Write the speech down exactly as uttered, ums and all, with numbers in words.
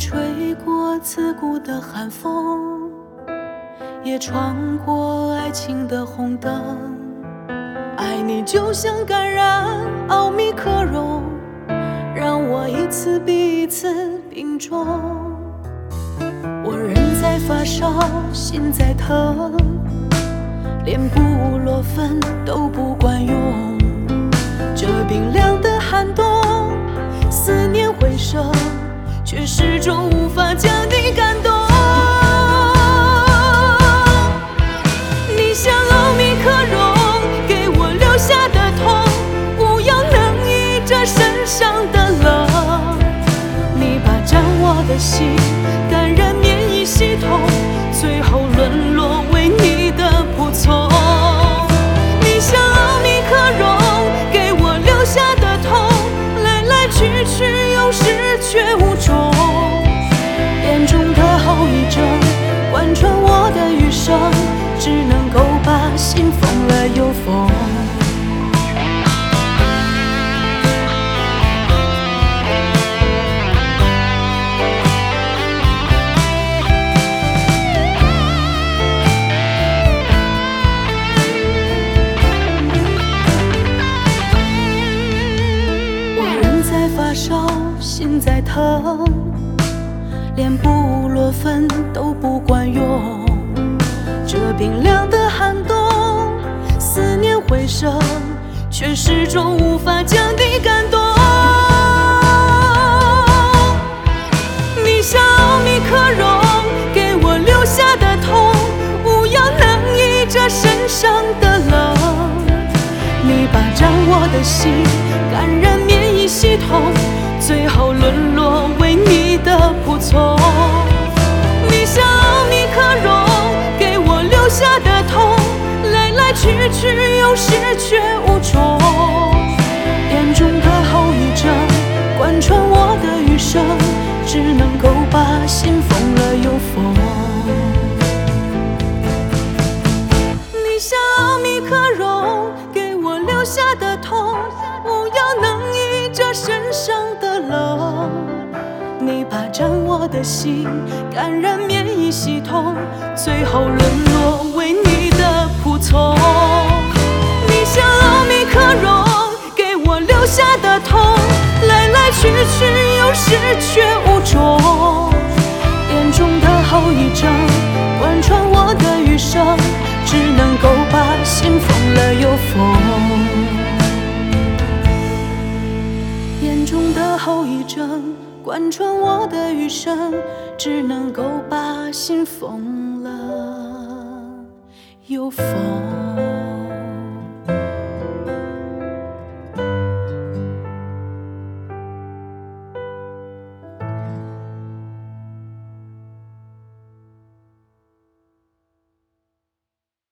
吹过刺骨的寒风，也穿过爱情的红灯。爱你就像感染奥密克戎，让我一次比一次病重。我人在发烧，心在疼，连布洛芬都不管用。这冰凉的寒冬，思念回声，却始终无法将你感动。你像奥密克戎给我留下的痛，无药能医这身上的冷。你霸占我的心，感染免疫系统，最后沦落为你的仆从。你像奥密克戎给我留下的痛，来来去去有始却无终。严重的后遗症贯穿我的余生，只能够把心缝了又缝。我人在发烧，心在疼，连布洛芬都不管用。这冰凉的寒冬，思念回声，却始终无法将你感动。你像奥密克戎给我留下的痛，无药能医这身上的冷。你霸占我的心，感染免疫系统，最后沦落为你的仆从。你像奥密克戎给我留下的痛，来来去去有始却无终。严重的后遗症贯穿我的余生，只能够把心缝了又缝。你像奥密克戎给我留下的痛，无药能医这身上的冷。你霸占我的心，感染免疫系统，最后沦落为你的仆从。你像奥密克戎给我留下的痛，来来去去有始却无终。严重的后遗症贯穿我的余生，只能够把心缝了又缝。严重的后遗症贯穿我的余生，只能够把心缝了又缝。